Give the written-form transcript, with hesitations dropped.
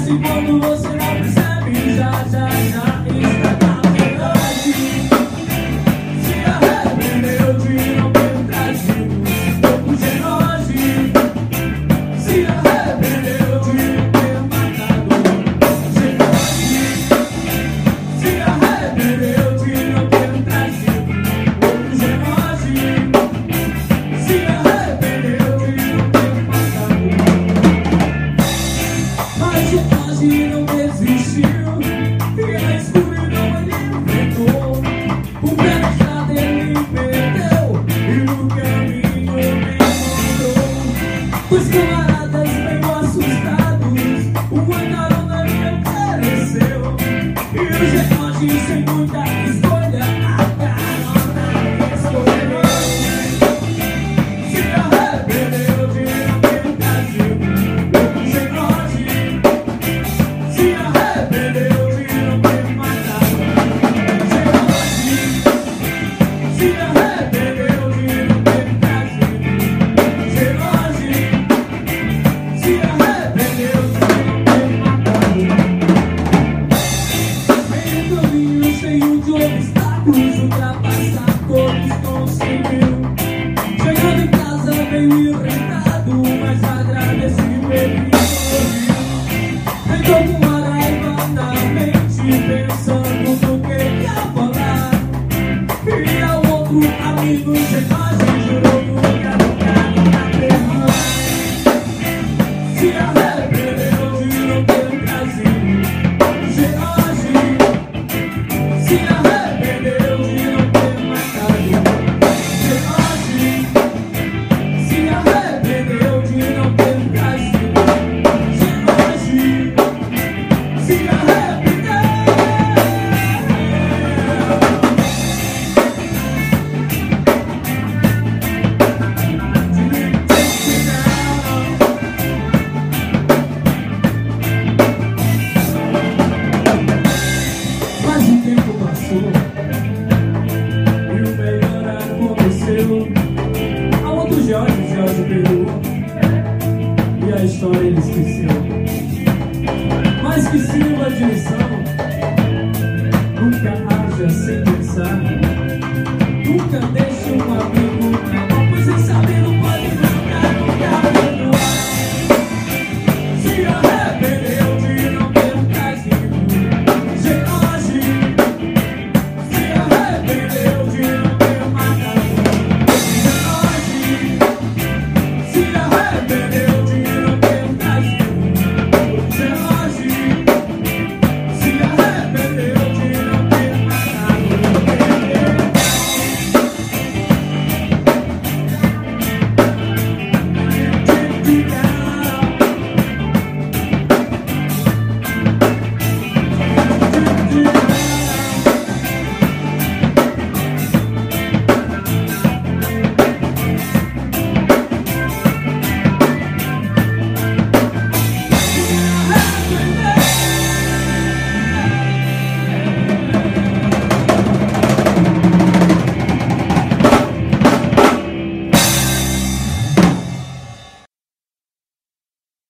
vez em quando você não percebe, já está na verdade. Se arrependeu de não ter trazido pouco genose. Se arrependeu de não ter matado genose. Se arrependeu de não ter trazido pouco genose. Se arrependeu de não ter matado. Mas o Flash não desistiu, e a escuridão ele enfrentou. O pé na estrada ele perdeu, e no caminho ele encontrou os camaradas meio assustados. O andarola me ofereceu, e o G9 sem muita escolha, a carona escolheu. Se arrependeu de não ter trazido pouco genose. Se arrependeu de não ter matado genose. Se arrependeu de não ter trazido genose. Se arrependeu de não ter matado. Em um caminho cheio de obstáculos, ultrapassar todos conseguiu. Chegando em casa meio irritado, mas agradecido ele sorriu. Entrou com a raiva na mente, pensando no que ia falar. E ao outro amigo sem mais, jurou nunca perdoar. Se arrependeu de não ter trazido pouco genose. Se arrependeu de não ter matado genose. Se arrependeu de não ter trazido genose. Se arrependeu. Mas o tempo passou e o melhor aconteceu. A outro Jorge perdoou, e a história ele esqueceu. Mas que sirva de lição, nunca haja sem pensar. Nunca deixe um amigo